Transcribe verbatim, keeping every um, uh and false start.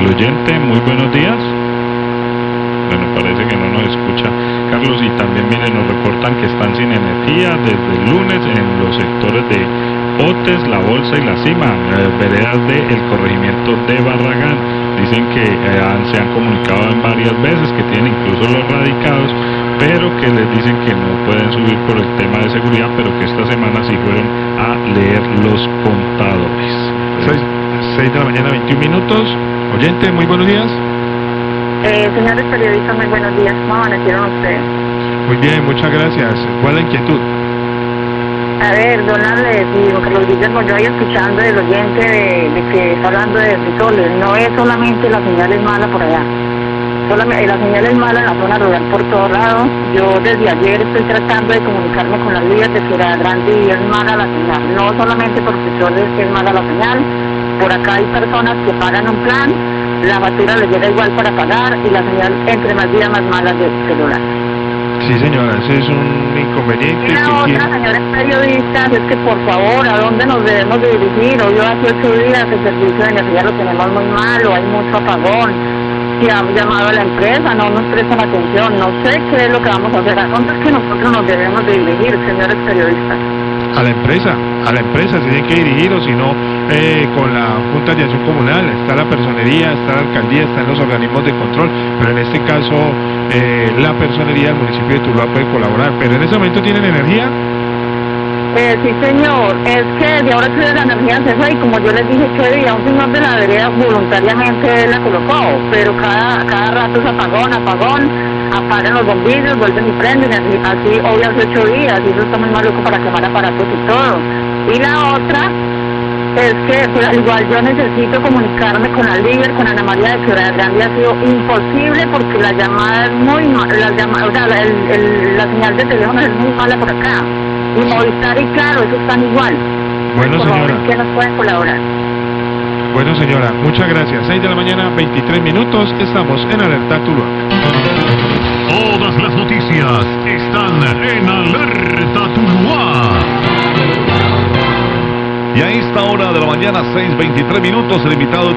el oyente, muy buenos días. Bueno, parece que no nos escucha Carlos. Y también, miren, nos reportan que están sin energía desde el lunes en los sectores de Otes, La Bolsa y La Cima, eh, veredas del corregimiento de Barragán. Dicen que eh, han, se han comunicado en varias veces, que tienen incluso los radicados, pero que les dicen que no pueden subir por el tema de seguridad, pero que esta semana sí fueron a leer los contadores. seis de la mañana, veintiún minutos. Oyente, muy buenos días. Eh, señores periodistas, muy buenos días. ¿Cómo amanecieron ustedes? Muy bien, muchas gracias. ¿Cuál es la inquietud? A ver, donarles, digo que los Guillermo, yo ahí escuchando el oyente de, de que está hablando de frisoles, no es solamente la señal es mala por allá. Solamente, la señal es mala en la zona rural por todos lados. Yo desde ayer estoy tratando de comunicarme con las líderes de Ciudad Grande y es mala la señal. No solamente por frisoles es mala la señal, por acá hay personas que pagan un plan, la factura les llega igual para pagar y la señal entre más días más mala del celular. Sí, señora, ese es un inconveniente. Y la que otra, tiene... señores periodistas, es que por favor, ¿a dónde nos debemos de dirigir? Hoy hace ocho días el servicio de energía lo tenemos muy malo, hay mucho apagón. Si han llamado a la empresa, no nos prestan atención, no sé qué es lo que vamos a hacer. ¿A dónde es que nosotros nos debemos de dirigir, señores periodistas? A la empresa, a la empresa se tienen que dirigir, o si no, eh, con la Junta de Acción Comunal, está la personería, está la alcaldía, están los organismos de control, pero en este caso eh, la personería del municipio de Tuluá puede colaborar. ¿Pero en ese momento tienen energía? Eh, sí, señor, es que de ahora que la energía se fue y como yo les dije que día, un señor de la vereda voluntariamente la colocó, pero cada, cada rato es apagón, apagón, apagan los bombillos, vuelven y prenden, así, así hoy hace ocho días, y eso está muy maluco para quemar aparatos y todo. Y la otra es que, pues al igual yo necesito comunicarme con la líder, con Ana María de Ciudad Grande, ha sido imposible porque la llamada es muy mala, la, llama, o sea, la, el, el, la señal de teléfono es muy mala por acá. Y Movistar y Claro, eso están igual. Bueno, por señora. favor, que nos pueden colaborar. Bueno, señora, muchas gracias. seis de la mañana, veintitrés minutos, estamos en Alerta Tuluá. Todas las noticias están en Alerta Tuluá. Y a esta hora de la mañana, seis veintitrés minutos, el invitado